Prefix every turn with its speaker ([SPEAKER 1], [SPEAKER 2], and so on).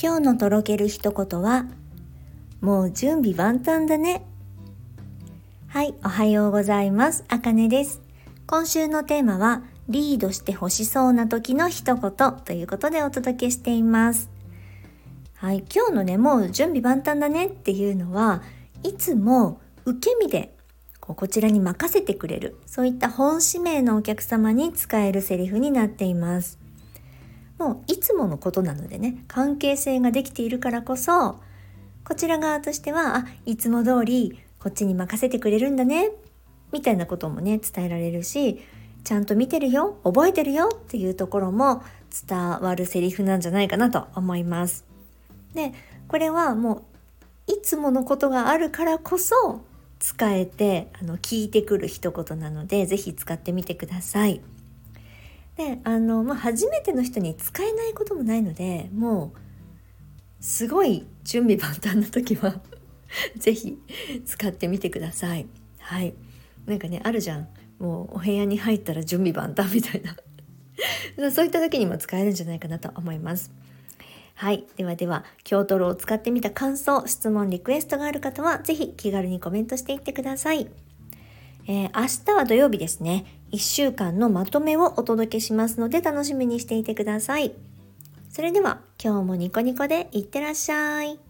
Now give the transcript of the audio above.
[SPEAKER 1] 今日のとろける一言は、もう準備万端だね。はい、おはようございます。あかねです。今週のテーマは、リードして欲しそうな時の一言ということでお届けしています。はい、今日のね、もう準備万端だねっていうのは、いつも受け身でこちらに任せてくれる、そういった本指名のお客様に使えるセリフになっています。もういつものことなのでね、関係性ができているからこそ、こちら側としてはいつも通りこっちに任せてくれるんだねみたいなこともね伝えられるし、ちゃんと見てるよ、覚えてるよっていうところも伝わるセリフなんじゃないかなと思います。で、これはもういつものことがあるからこそ使えて聞いてくる一言なので、ぜひ使ってみてください。で、初めての人に使えないこともないので、もうすごい準備万端な時はぜひ使ってみてください。はい。なんかね、あるじゃん。もうお部屋に入ったら準備万端みたいなそういった時にも使えるんじゃないかなと思います。はい。では今日トロを使ってみた感想、質問、リクエストがある方はぜひ気軽にコメントしていってください。明日は土曜日ですね。1週間のまとめをお届けしますので楽しみにしていてください。それでは今日もニコニコでいってらっしゃい。